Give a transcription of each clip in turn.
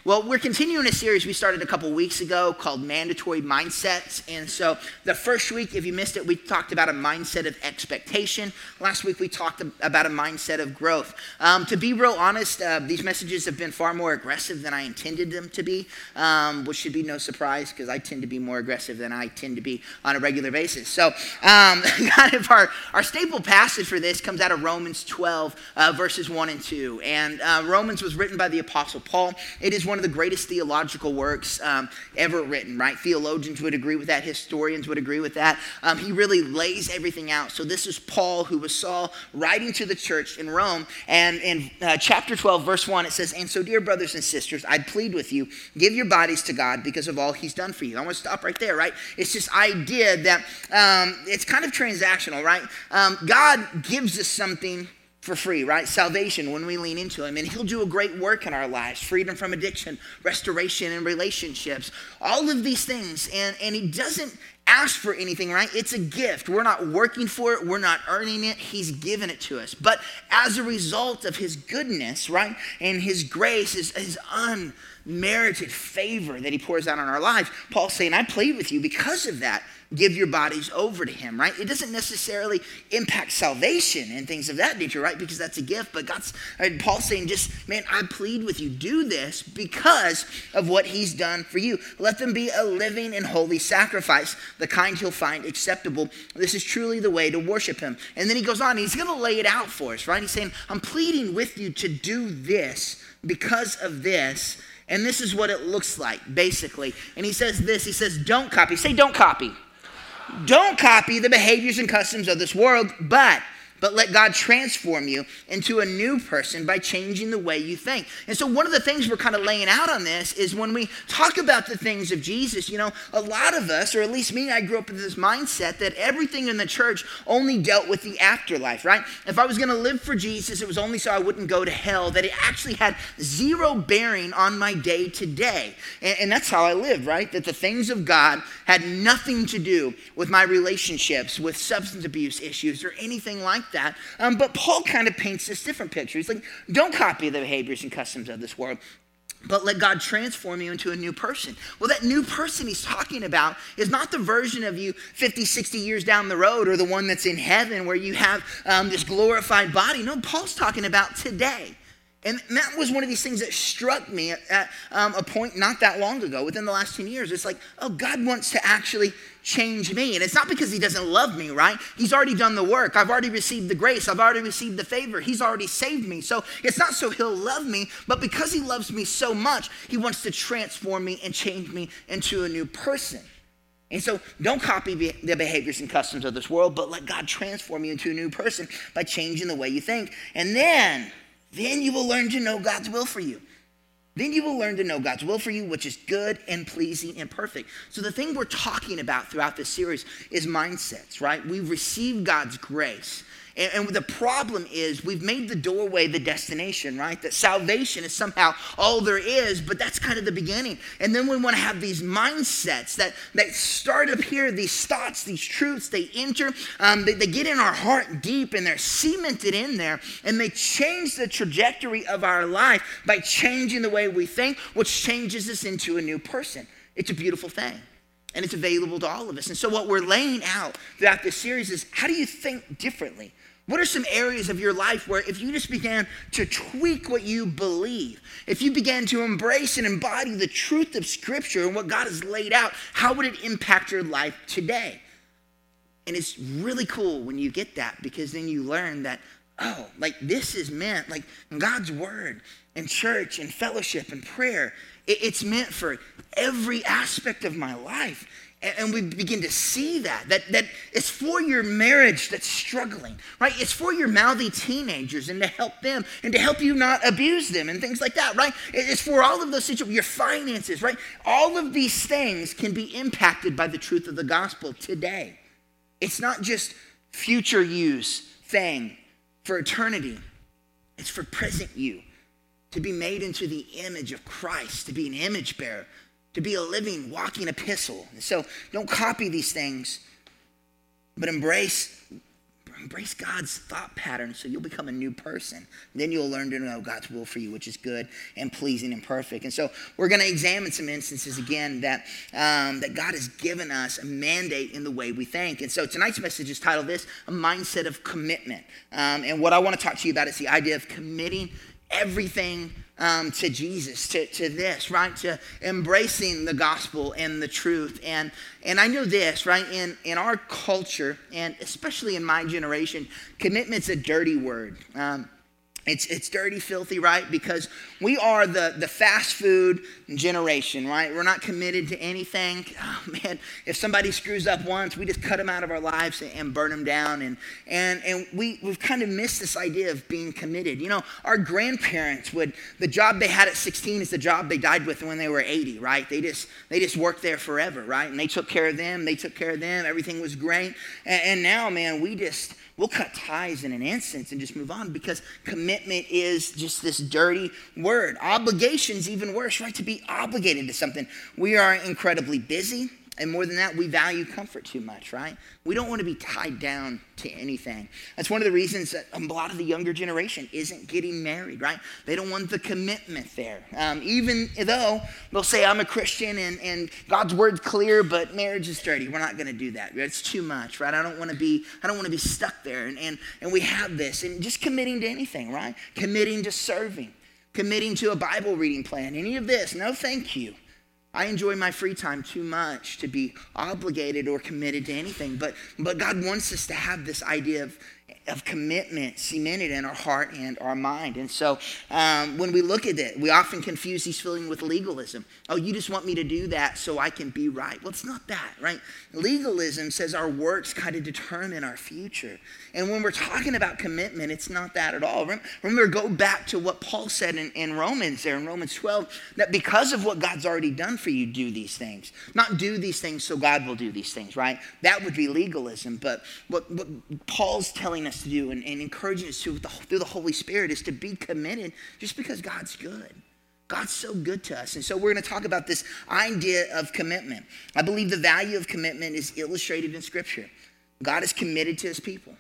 Well, we're continuing a series we started a couple weeks ago called Mandatory Mindsets. And so the first week, if you missed it, we talked about a mindset of expectation. Last week, we talked about a mindset of growth. To be real honest, these messages have been far more aggressive than I intended them to be, which should be no surprise because I tend to be more aggressive than I tend to be on a regular basis. So kind of our staple passage for this comes out of Romans 12, verses 1 and 2. And Romans was written by the Apostle Paul. It is one of the greatest theological works ever written, right? Theologians would agree with that. Historians would agree with that. He really lays everything out. So this is Paul, who was Saul, writing to the church in Rome. And in chapter 12, verse 1, it says, "And so, dear brothers and sisters, I plead with you, give your bodies to God because of all he's done for you." I want to stop right there, right? It's this idea that it's kind of transactional, right? God gives us something for free, right? Salvation when we lean into him, and he'll do a great work in our lives. Freedom from addiction, restoration in relationships, all of these things. And he doesn't ask for anything, right? It's a gift. We're not working for it. We're not earning it. He's given it to us. But as a result of his goodness, right? And his grace, his unmerited favor that he pours out on our lives, Paul's saying, I plead with you because of that. Give your bodies over to him, right? It doesn't necessarily impact salvation and things of that nature, right? Because that's a gift. But Paul's saying I plead with you. Do this because of what he's done for you. Let them be a living and holy sacrifice, the kind he'll find acceptable. This is truly the way to worship him. And then he goes on. He's going to lay it out for us, right? He's saying, I'm pleading with you to do this because of this. And this is what it looks like, basically. And he says this. He says, don't copy. Say, don't copy. Don't copy the behaviors and customs of this world, but let God transform you into a new person by changing the way you think. And so one of the things we're kind of laying out on this is when we talk about the things of Jesus, a lot of us, or at least me, I grew up with this mindset that everything in the church only dealt with the afterlife, right? If I was going to live for Jesus, it was only so I wouldn't go to hell, that it actually had zero bearing on my day to day. And that's how I lived, right? That the things of God had nothing to do with my relationships, with substance abuse issues, or anything like that. But Paul kind of paints this different picture. He's like, don't copy the behaviors and customs of this world, but let God transform you into a new person. Well, that new person he's talking about is not the version of you 50, 60 years down the road, or the one that's in heaven where you have this glorified body. No, Paul's talking about today. And that was one of these things that struck me at a point not that long ago, within the last 10 years. It's like, oh, God wants to actually change me. And it's not because he doesn't love me, right? He's already done the work. I've already received the grace. I've already received the favor. He's already saved me. So it's not so he'll love me, but because he loves me so much, he wants to transform me and change me into a new person. And so don't copy the behaviors and customs of this world, but let God transform you into a new person by changing the way you think. And then you will learn to know God's will for you. Then you will learn to know God's will for you, which is good and pleasing and perfect. So the thing we're talking about throughout this series is mindsets, right? We've received God's grace. And the problem is we've made the doorway the destination, right? That salvation is somehow all there is, but that's kind of the beginning. And then we want to have these mindsets that start up here, these thoughts, these truths, they enter, they get in our heart deep, and they're cemented in there, and they change the trajectory of our life by changing the way we think, which changes us into a new person. It's a beautiful thing. And it's available to all of us. And so what we're laying out throughout this series is, how do you think differently? What are some areas of your life where if you just began to tweak what you believe, if you began to embrace and embody the truth of Scripture and what God has laid out, how would it impact your life today? And it's really cool when you get that, because then you learn that, oh, like this is meant, like God's word and church and fellowship and prayer, it's meant for every aspect of my life. And we begin to see that it's for your marriage that's struggling, right? It's for your mouthy teenagers and to help them and to help you not abuse them and things like that, right? It's for all of those situations, your finances, right? All of these things can be impacted by the truth of the gospel today. It's not just future use thing for eternity. It's for present you, to be made into the image of Christ, to be an image bearer, to be a living, walking epistle. So don't copy these things, but embrace Embrace God's thought pattern so you'll become a new person. Then you'll learn to know God's will for you, which is good and pleasing and perfect. And so we're going to examine some instances again that God has given us a mandate in the way we think. And so tonight's message is titled this, A Mindset of Commitment. And what I want to talk to you about is the idea of committing everything to Jesus, to this, right? To embracing the gospel and the truth. And I know this, right? In our culture, and especially in my generation, commitment's a dirty word. It's dirty, filthy, right? Because we are the fast food generation, right? We're not committed to anything. Oh, man, if somebody screws up once, we just cut them out of our lives and burn them down. And we've kind of missed this idea of being committed. You know, our grandparents the job they had at 16 is the job they died with when they were 80, right? They just worked there forever, right? And they took care of them. They took care of them. Everything was great. And now, man, we'll cut ties in an instant and just move on because commitment is just this dirty word. Obligation's even worse, right? To be obligated to something. We are incredibly busy. And more than that, we value comfort too much, right? We don't want to be tied down to anything. That's one of the reasons that a lot of the younger generation isn't getting married, right? They don't want the commitment there. Even though they'll say, I'm a Christian and God's word's clear, but marriage is dirty. We're not going to do that. It's too much, right? I don't want to be stuck there. And we have this. And just committing to anything, right? Committing to serving. Committing to a Bible reading plan. Any of this, no thank you. I enjoy my free time too much to be obligated or committed to anything. But God wants us to have this idea of commitment cemented in our heart and our mind. And so when we look at it, we often confuse these feelings with legalism. Oh, you just want me to do that so I can be right. Well, it's not that, right? Legalism says our works kind of determine our future. And when we're talking about commitment, it's not that at all. Remember, go back to what Paul said in Romans there, in Romans 12, that because of what God's already done for you, do these things. Not do these things so God will do these things, right? That would be legalism. But what Paul's telling us to do and encouraging us to through the Holy Spirit is to be committed just because God's good. God's so good to us. And so we're going to talk about this idea of commitment. I believe the value of commitment is illustrated in Scripture. God is committed to his people.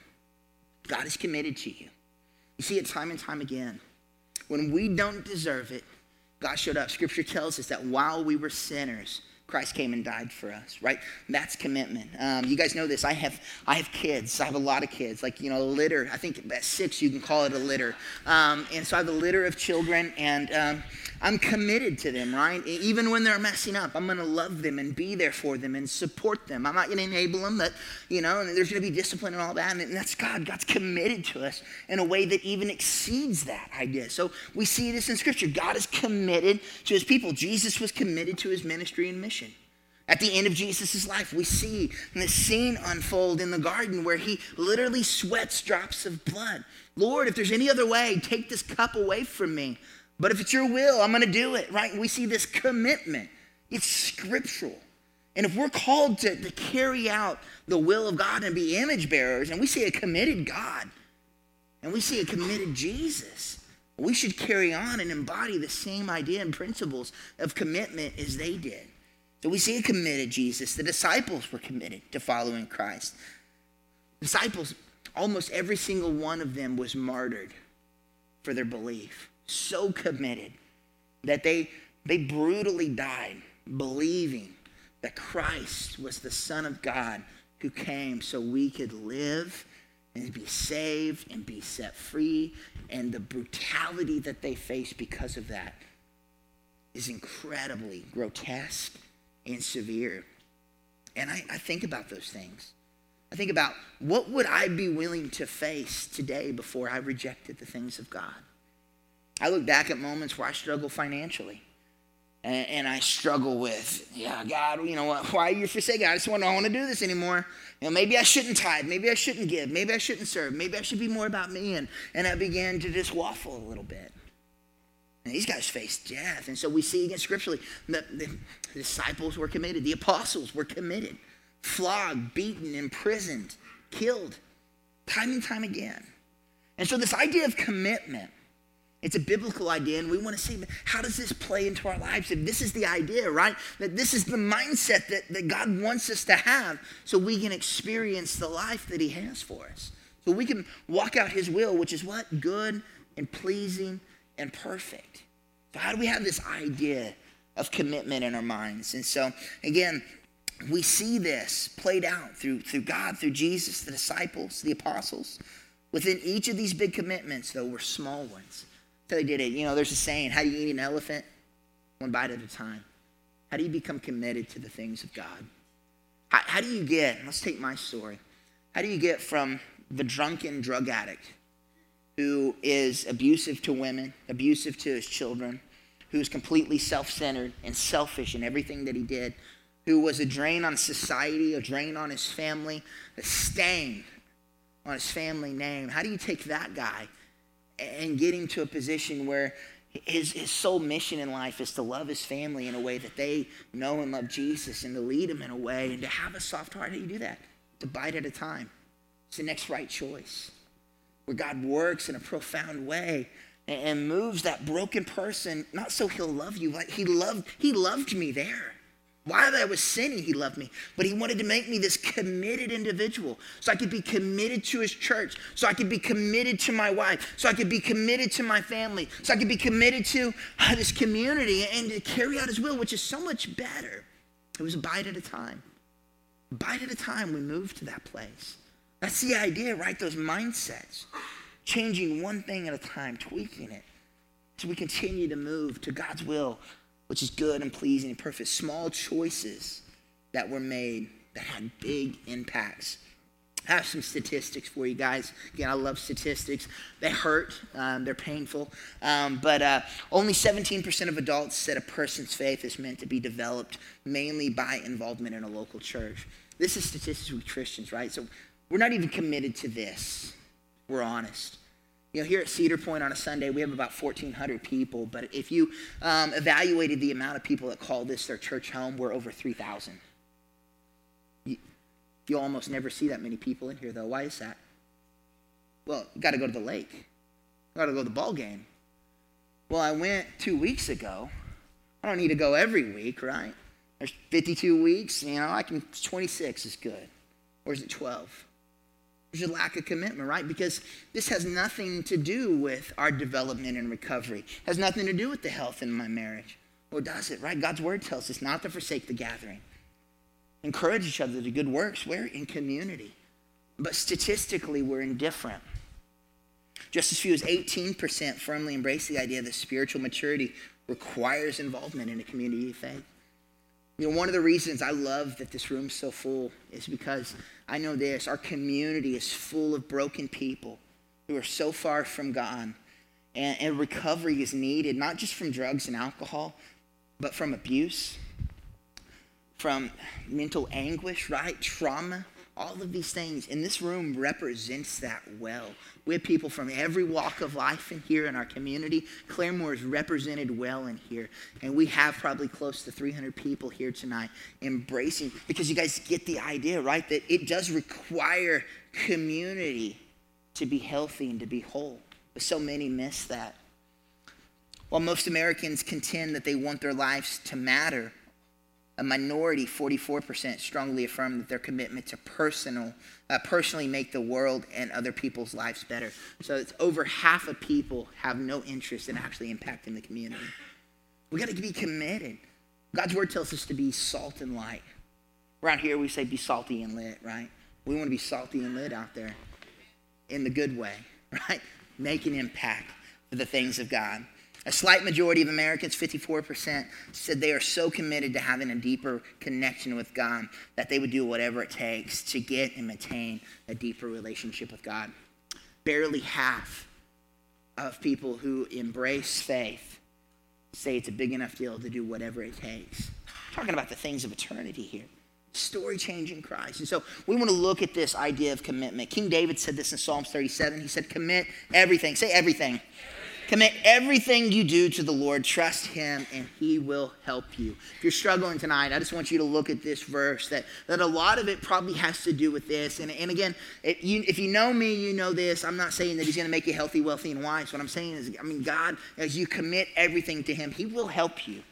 God is committed to you. You see it time and time again. When we don't deserve it, God showed up. Scripture tells us that while we were sinners, Christ came and died for us, right? That's commitment. You guys know this. I have kids. I have a lot of kids. Like, a litter. I think at 6 you can call it a litter. And so I have a litter of children, and I'm committed to them, right? Even when they're messing up, I'm going to love them and be there for them and support them. I'm not going to enable them, but, and there's going to be discipline and all that. And that's God. God's committed to us in a way that even exceeds that idea. So we see this in Scripture. God is committed to his people. Jesus was committed to his ministry and mission. At the end of Jesus' life, we see the scene unfold in the garden where he literally sweats drops of blood. Lord, if there's any other way, take this cup away from me. But if it's your will, I'm going to do it, right? We see this commitment. It's scriptural. And if we're called to carry out the will of God and be image bearers, and we see a committed God, and we see a committed Jesus, we should carry on and embody the same idea and principles of commitment as they did. So we see a committed Jesus. The disciples were committed to following Christ. Disciples, almost every single one of them was martyred for their belief. So committed that they brutally died believing that Christ was the Son of God who came so we could live and be saved and be set free. And the brutality that they faced because of that is incredibly grotesque and severe. And I think about those things. I think about what would I be willing to face today before I rejected the things of God. I look back at moments where I struggle financially. And I struggle with, God, why are you forsaken? I don't want to do this anymore. Maybe I shouldn't tithe. Maybe I shouldn't give. Maybe I shouldn't serve. Maybe I should be more about me. And I began to just waffle a little bit. And these guys faced death. And so we see again scripturally, the disciples were committed. The apostles were committed. Flogged, beaten, imprisoned, killed, time and time again. And so this idea of commitment, it's a biblical idea, and we want to see how does this play into our lives? If this is the idea, right? That this is the mindset that God wants us to have so we can experience the life that he has for us. So we can walk out his will, which is what? Good and pleasing and perfect. So how do we have this idea of commitment in our minds? And so, again, we see this played out through God, through Jesus, the disciples, the apostles. Within each of these big commitments, though, were small ones. So they did it. You know, there's a saying, how do you eat an elephant? One bite at a time. How do you become committed to the things of God? How do you get, let's take my story. How do you get from the drunken drug addict who is abusive to women, abusive to his children, who is completely self-centered and selfish in everything that he did, who was a drain on society, a drain on his family, a stain on his family name? How do you take that guy and get him to a position where his sole mission in life is to love his family in a way that they know and love Jesus, and to lead them in a way and to have a soft heart? How do you do that? To bite at a time. It's the next right choice, where God works in a profound way and moves that broken person, not so he'll love you, like he loved me there. While I was sinning, he loved me. But he wanted to make me this committed individual, so I could be committed to his church, so I could be committed to my wife, so I could be committed to my family, so I could be committed to this community and to carry out his will, which is so much better. It was a bite at a time. A bite at a time, we moved to that place. That's the idea, right? Those mindsets. Changing one thing at a time, tweaking it, so we continue to move to God's will, which is good and pleasing and perfect. Small choices that were made that had big impacts. I have some statistics for you guys. Again, I love statistics. They hurt. They're painful. But only 17% of adults said a person's faith is meant to be developed mainly by involvement in a local church. This is statistics with Christians, right? So we're not even committed to this. We're honest. You know, here at Cedar Point on a Sunday, we have about 1,400 people. But if you evaluated the amount of people that call this their church home, we're over 3,000. You almost never see that many people in here, though. Why is that? Well, you got to go to the lake. You got to go to the ball game. Well, I went 2 weeks ago. I don't need to go every week, right? There's 52 weeks. You know, 26 is good. Or is it 12? There's a lack of commitment, right? Because this has nothing to do with our development and recovery. It has nothing to do with the health in my marriage. Or does it, right? God's word tells us not to forsake the gathering. Encourage each other to good works. We're in community. But statistically, we're indifferent. Just as few as 18% firmly embrace the idea that spiritual maturity requires involvement in a community of faith. You know, one of the reasons I love that this room's so full is because I know this. Our community is full of broken people who are so far from God. And recovery is needed, not just from drugs and alcohol, but from abuse, from mental anguish, right? Trauma, all of these things. And this room represents that well. We have people from every walk of life in here in our community. Claremore is represented well in here. And we have probably close to 300 people here tonight embracing, because you guys get the idea, right? That it does require community to be healthy and to be whole. But so many miss that. While most Americans contend that they want their lives to matter, a minority, 44%, strongly affirm that their commitment to personally make the world and other people's lives better. So it's over half of people have no interest in actually impacting the community. We got to be committed. God's word tells us to be salt and light. Around here we say be salty and lit, right? We want to be salty and lit out there in the good way, right? Make an impact for the things of God. A slight majority of Americans, 54%, said they are so committed to having a deeper connection with God that they would do whatever it takes to get and maintain a deeper relationship with God. Barely half of people who embrace faith say it's a big enough deal to do whatever it takes. I'm talking about the things of eternity here. Story-changing Christ. And so we want to look at this idea of commitment. King David said this in Psalms 37. He said, commit everything. Say everything. Commit everything you do to the Lord. Trust him and he will help you. If you're struggling tonight, I just want you to look at this verse that a lot of it probably has to do with this. And again, if you know me, you know this. I'm not saying that he's going to make you healthy, wealthy, and wise. What I'm saying is, God, as you commit everything to him, he will help you.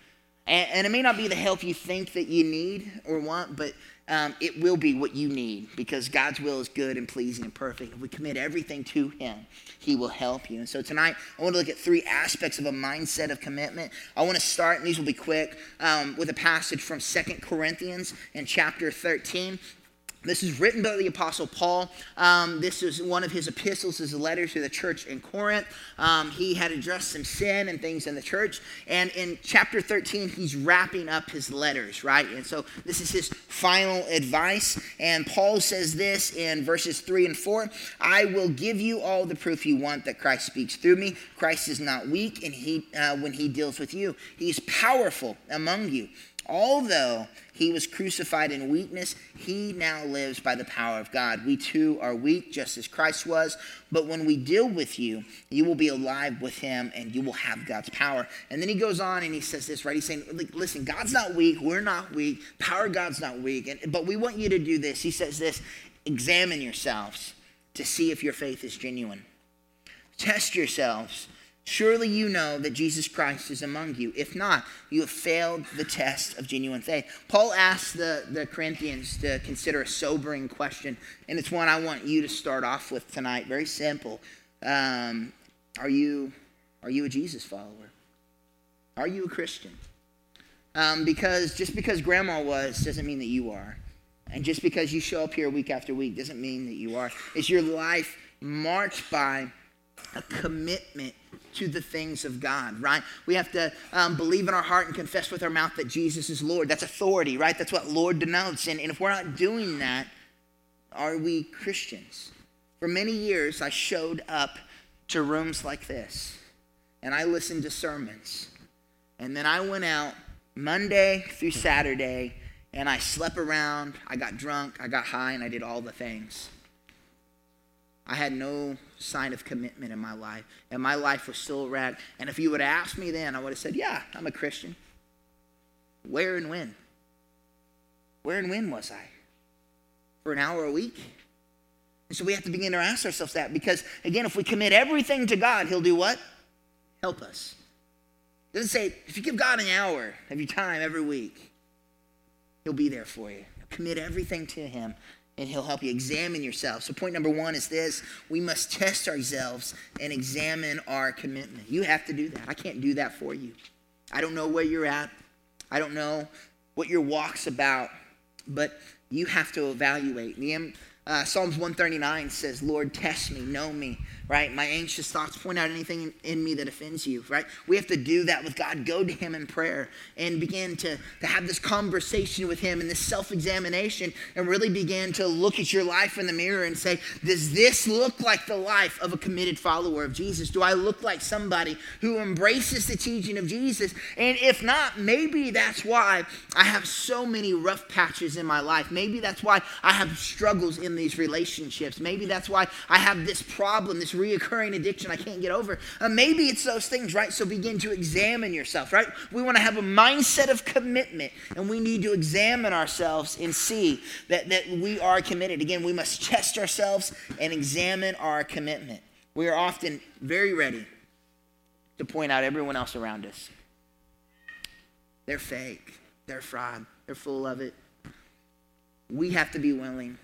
And it may not be the help you think that you need or want, but it will be what you need, because God's will is good and pleasing and perfect. If we commit everything to him, he will help you. And so tonight, I want to look at 3 aspects of a mindset of commitment. I want to start, and these will be quick, with a passage from 2 Corinthians in chapter 13. This is written by the Apostle Paul. This is one of his epistles, his letter to the church in Corinth. He had addressed some sin and things in the church. And in chapter 13, he's wrapping up his letters, right? And so this is his final advice. And Paul says this in verses 3 and 4. I will give you all the proof you want that Christ speaks through me. Christ is not weak when he deals with you. He is powerful among you. Although he was crucified in weakness, he now lives by the power of God. We too are weak, just as Christ was. But when we deal with you, you will be alive with him, and you will have God's power. And then he goes on and he says this, right? He's saying, listen, God's not weak. We're not weak. Power of God's not weak. But we want you to do this. He says this, examine yourselves to see if your faith is genuine. Test yourselves. Surely you know that Jesus Christ is among you. If not, you have failed the test of genuine faith. Paul asked the Corinthians to consider a sobering question, and it's one I want you to start off with tonight. Very simple. Are you a Jesus follower? Are you a Christian? Because just because grandma was doesn't mean that you are. And just because you show up here week after week doesn't mean that you are. Is your life marked by a commitment to the things of God, right? We have to believe in our heart and confess with our mouth that Jesus is Lord. That's authority, right? That's what Lord denotes. And if we're not doing that, are we Christians? For many years, I showed up to rooms like this, and I listened to sermons. And then I went out Monday through Saturday, and I slept around, I got drunk, I got high, and I did all the things. I had no sign of commitment in my life, and my life was still a wreck. And if you would have asked me then, I would have said, yeah, I'm a Christian. Where and when? Where and when was I? For an hour a week? And so we have to begin to ask ourselves that, because, again, if we commit everything to God, he'll do what? Help us. It doesn't say, if you give God an hour of your time every week, he'll be there for you. Commit everything to him, and he'll help you. Examine yourself. So point number 1 is this. We must test ourselves and examine our commitment. You have to do that. I can't do that for you. I don't know where you're at. I don't know what your walk's about, but you have to evaluate. Psalms 139 says, Lord, test me, know me, right? My anxious thoughts, point out anything in me that offends you, right? We have to do that with God. Go to him in prayer and begin to have this conversation with him and this self-examination, and really begin to look at your life in the mirror and say, does this look like the life of a committed follower of Jesus? Do I look like somebody who embraces the teaching of Jesus? And if not, maybe that's why I have so many rough patches in my life. Maybe that's why I have struggles in these relationships. Maybe that's why I have this problem, this reoccurring addiction I can't get over. Maybe it's those things, right? So begin to examine yourself, right? We want to have a mindset of commitment, and we need to examine ourselves and see that we are committed. Again, we must test ourselves and examine our commitment. We are often very ready to point out everyone else around us. They're fake. They're fraud. They're full of it. We have to be willing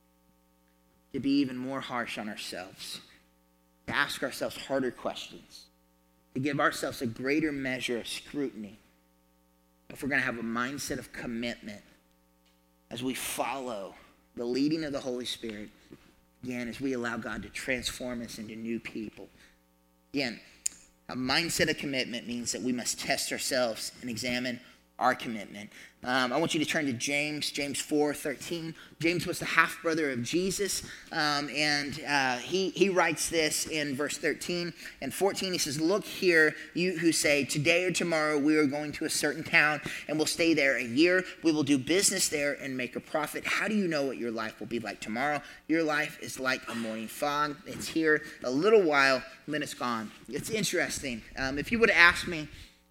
to be even more harsh on ourselves, to ask ourselves harder questions, to give ourselves a greater measure of scrutiny if we're going to have a mindset of commitment as we follow the leading of the Holy Spirit, again, as we allow God to transform us into new people. Again, a mindset of commitment means that we must test ourselves and examine our commitment. I want you to turn to James 4:13. James was the half-brother of Jesus, and he writes this in verse 13 and 14. He says, look here, you who say, today or tomorrow we are going to a certain town and we'll stay there a year. We will do business there and make a profit. How do you know what your life will be like tomorrow? Your life is like a morning fog. It's here a little while, then it's gone. It's interesting. If you would have asked me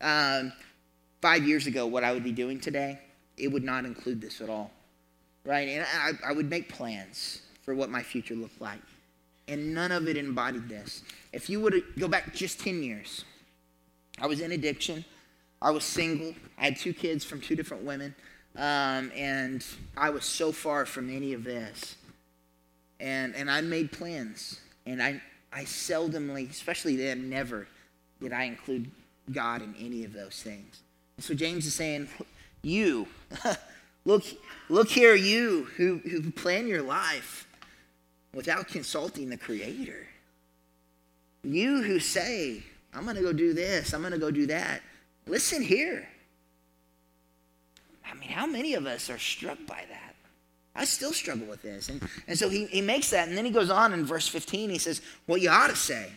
5 years ago what I would be doing today, it would not include this at all, right? And I would make plans for what my future looked like, and none of it embodied this. If you would go back just 10 years, I was in addiction. I was single. I had 2 kids from 2 different women. And I was so far from any of this. And I made plans. And I seldomly, especially then, never did I include God in any of those things. And so James is saying, you, look here, you who plan your life without consulting the Creator. You who say, I'm going to go do this, I'm going to go do that. Listen here. I mean, how many of us are struck by that? I still struggle with this. And so he makes that, and then he goes on in verse 15, he says, well, you ought to say,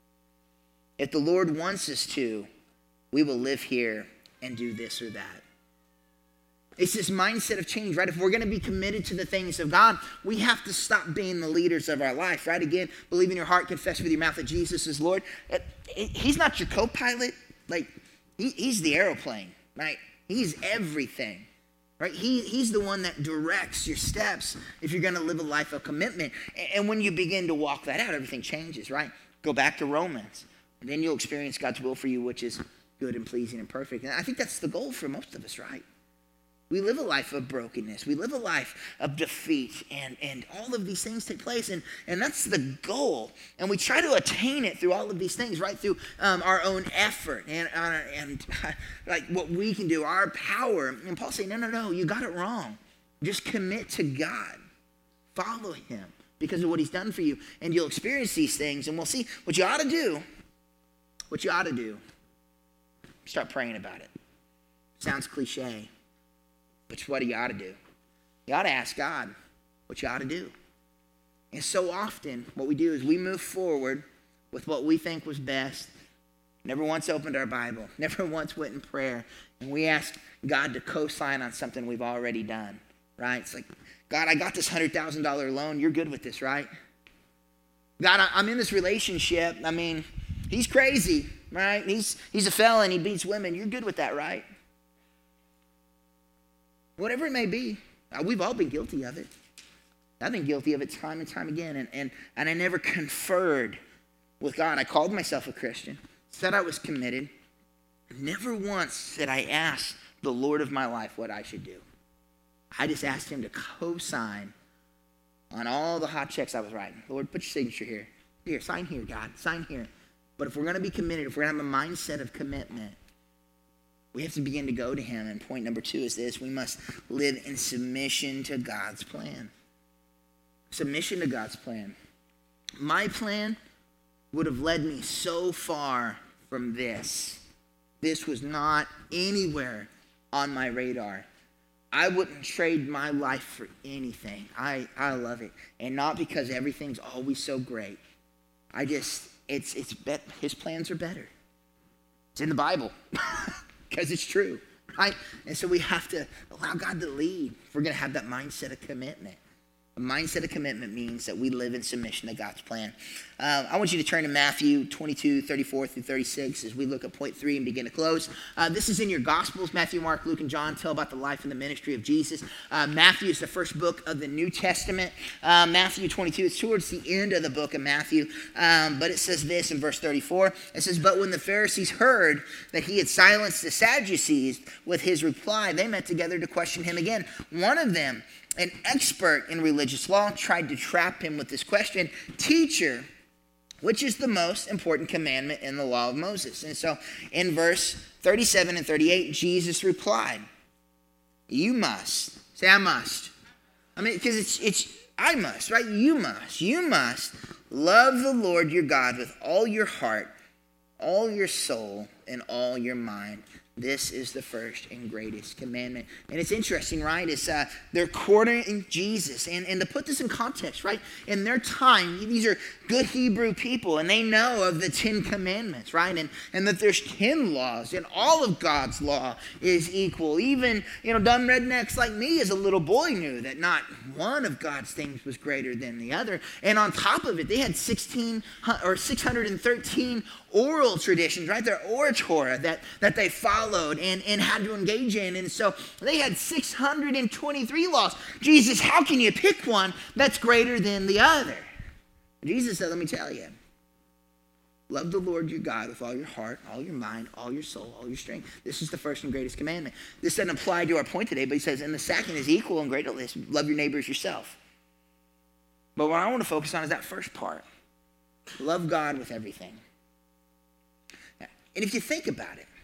if the Lord wants us to, we will live here and do this or that. It's this mindset of change, right? If we're going to be committed to the things of God, we have to stop being the leaders of our life, right? Again, believe in your heart, confess with your mouth that Jesus is Lord. He's not your co-pilot. Like, he's the airplane, right? He's everything, right? He's the one that directs your steps if you're going to live a life of commitment. And when you begin to walk that out, everything changes, right? Go back to Romans, and then you'll experience God's will for you, which is good and pleasing and perfect. And I think that's the goal for most of us, right? We live a life of brokenness. We live a life of defeat, and all of these things take place, and that's the goal. And we try to attain it through all of these things, right? Through our own effort and like what we can do, our power. And Paul's saying, no, you got it wrong. Just commit to God. Follow him because of what he's done for you, and you'll experience these things, and we'll see what you ought to do. What you ought to do. Start praying about it. Sounds cliche. But what do you ought to do? You ought to ask God what you ought to do. And so often what we do is we move forward with what we think was best. Never once opened our Bible. Never once went in prayer. And we ask God to co-sign on something we've already done. Right? It's like, God, I got this $100,000 loan. You're good with this, right? God, I'm in this relationship. I mean, he's crazy, right? He's a felon. He beats women. You're good with that, right? Whatever it may be, we've all been guilty of it. I've been guilty of it time and time again, and I never conferred with God. I called myself a Christian, said I was committed. Never once did I ask the Lord of my life what I should do. I just asked him to co-sign on all the hot checks I was writing. Lord, put your signature here. Here, sign here, God, sign here. But if we're going to be committed, if we're going to have a mindset of commitment, we have to begin to go to him. And point number 2 is this. We must live in submission to God's plan. Submission to God's plan. My plan would have led me so far from this. This was not anywhere on my radar. I wouldn't trade my life for anything. I love it. And not because everything's always so great. His plans are better. It's in the Bible. Because it's true, right? And so we have to allow God to lead if we're going to have that mindset of commitment. A mindset of commitment means that we live in submission to God's plan. I want you to turn to Matthew 22, 34 through 36 as we look at point 3 and begin to close. This is in your Gospels. Matthew, Mark, Luke, and John tell about the life and the ministry of Jesus. Matthew is the first book of the New Testament. Matthew 22 is towards the end of the book of Matthew. But it says this in verse 34. It says, but when the Pharisees heard that he had silenced the Sadducees with his reply, they met together to question him again. One of them, an expert in religious law, tried to trap him with this question, Teacher, which is the most important commandment in the law of Moses? And so in verse 37 and 38, Jesus replied, you must. Say, I must. I mean, because it's I must, right? You must love the Lord your God with all your heart, all your soul, and all your mind. This is the first and greatest commandment. And it's interesting, right? It's they're courting Jesus. And to put this in context, right? In their time, these are good Hebrew people, and they know of the 10 commandments, right? And that there's 10 laws, and all of God's law is equal. Even, dumb rednecks like me as a little boy knew that not one of God's things was greater than the other. And on top of it, they had 613 oral traditions, right? Their oratora that they followed and had to engage in. And so they had 623 laws. Jesus, how can you pick one that's greater than the other? Jesus said, let me tell you. Love the Lord your God with all your heart, all your mind, all your soul, all your strength. This is the first and greatest commandment. This doesn't apply to our point today, but he says, and the second is equal and greater to this. Love your neighbor as yourself. But what I want to focus on is that first part. Love God with everything. And if you think about it,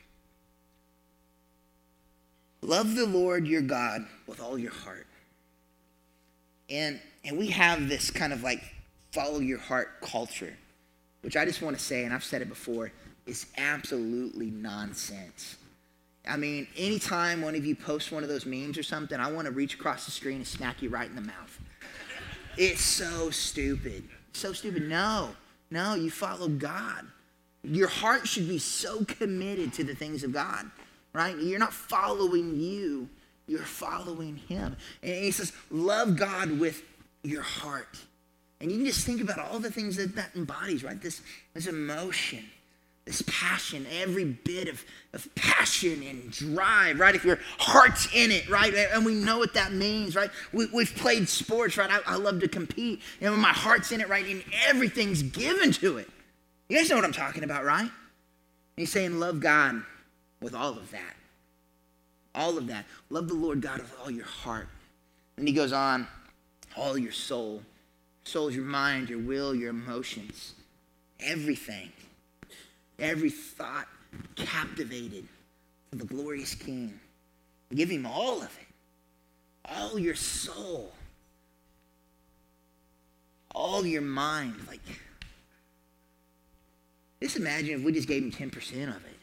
love the Lord your God with all your heart. And we have this kind of like follow your heart culture, which I just want to say, and I've said it before, is absolutely nonsense. I mean, anytime one of you posts one of those memes or something, I want to reach across the screen and smack you right in the mouth. It's so stupid. So stupid. No, you follow God. Your heart should be so committed to the things of God, right? You're not following you. You're following him. And he says, love God with your heart. And you can just think about all the things that embodies, right? This emotion, this passion, every bit of passion and drive, right? If your heart's in it, right? And we know what that means, right? We've played sports, right? I love to compete. And when my heart's in it, right? And everything's given to it. You guys know what I'm talking about, right? And he's saying love God with all of that. All of that. Love the Lord God with all your heart. And he goes on, all your soul. Soul is your mind, your will, your emotions. Everything. Every thought captivated to the glorious King. Give him all of it. All your soul. All your mind. Like, just imagine if we just gave him 10% of it.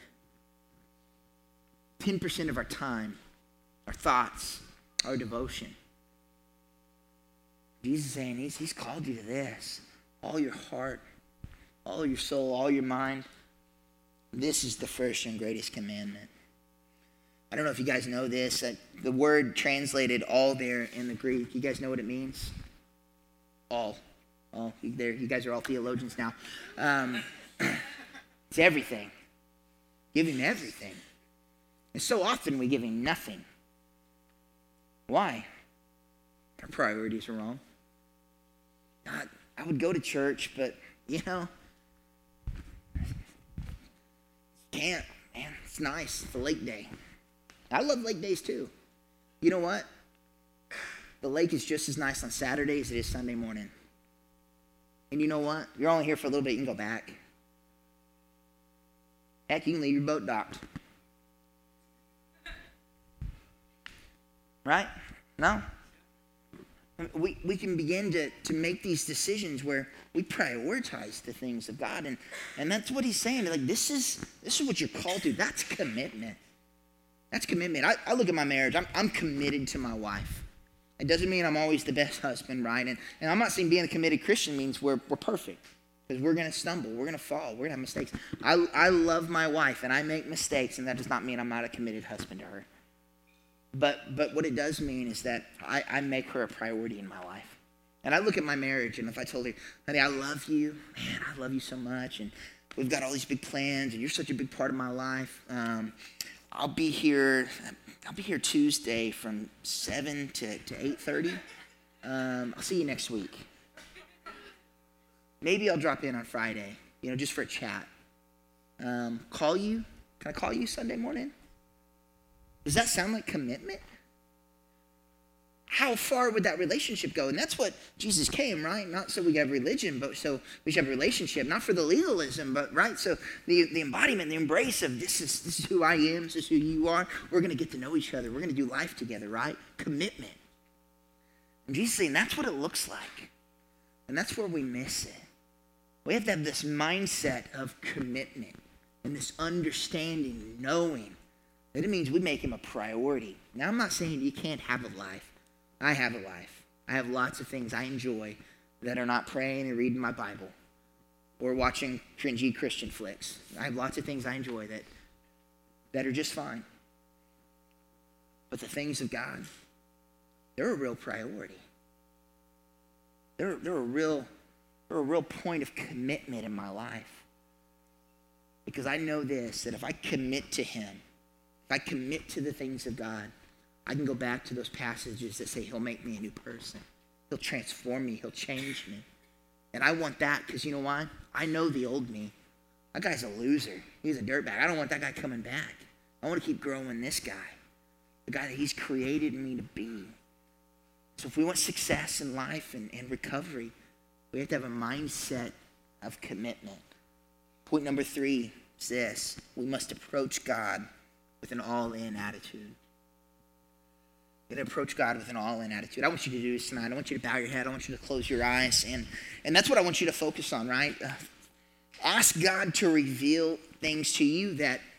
10% of our time, our thoughts, our devotion. Jesus is saying he's called you to this. All your heart, all your soul, all your mind. This is the first and greatest commandment. I don't know if you guys know this. The word translated all there in the Greek. You guys know what it means? All. Oh, there. You guys are all theologians now. It's everything. Give him everything. And so often we give him nothing. Why? Our priorities are wrong. I would go to church, but, can't, man. It's nice. It's a lake day. I love lake days too. You know what? The lake is just as nice on Saturday as it is Sunday morning. And you know what? You're only here for a little bit. You can go back. Heck, you can leave your boat docked. Right? No? We can begin to make these decisions where we prioritize the things of God. And that's what he's saying. Like, this is what you're called to. That's commitment. That's commitment. I look at my marriage. I'm committed to my wife. It doesn't mean I'm always the best husband, right? And I'm not saying being a committed Christian means we're perfect. Because we're going to stumble. We're going to fall. We're going to have mistakes. I love my wife, and I make mistakes, and that does not mean I'm not a committed husband to her. But what it does mean is that I make her a priority in my life. And I look at my marriage, and if I told her, honey, I love you. Man, I love you so much. And we've got all these big plans, and you're such a big part of my life. I'll be here Tuesday from 7 to 8:30. I'll see you next week. Maybe I'll drop in on Friday, just for a chat. Call you? Can I call you Sunday morning? Does that sound like commitment? How far would that relationship go? And that's what Jesus came, right? Not so we have religion, but so we should have a relationship. Not for the legalism, but right? So the embodiment, the embrace of this is who I am, this is who you are. We're going to get to know each other. We're going to do life together, right? Commitment. And Jesus is saying that's what it looks like. And that's where we miss it. We have to have this mindset of commitment and this understanding, knowing that it means we make him a priority. Now, I'm not saying you can't have a life. I have a life. I have lots of things I enjoy that are not praying and reading my Bible or watching cringy Christian flicks. I have lots of things I enjoy that are just fine. But the things of God, they're a real priority. They're a real point of commitment in my life. Because I know this, that if I commit to him, if I commit to the things of God, I can go back to those passages that say he'll make me a new person. He'll transform me. He'll change me. And I want that because you know why? I know the old me. that guy's a loser. He's a dirtbag. I don't want that guy coming back. I want to keep growing this guy, the guy that he's created me to be. So if we want success in life and recovery, we have to have a mindset of commitment. Point number 3 is this: we must approach God with an all-in attitude. You're going to approach God with an all-in attitude. I want you to do this tonight. I want you to bow your head. I want you to close your eyes. And that's what I want you to focus on, right? Ask God to reveal things to you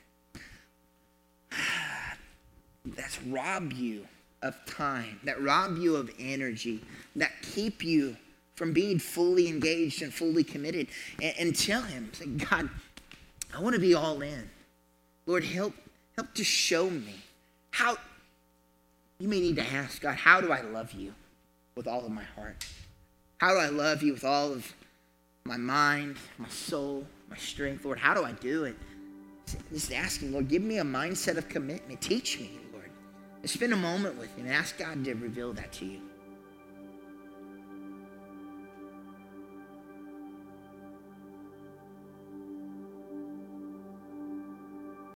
that's rob you of time, that rob you of energy, that keep you from being fully engaged and fully committed. And tell him, say, God, I want to be all in. Lord, help to show me how. You may need to ask God, how do I love you with all of my heart? How do I love you with all of my mind, my soul, my strength? Lord, how do I do it? Just asking, Lord, give me a mindset of commitment. Teach me, Lord. And spend a moment with him and ask God to reveal that to you.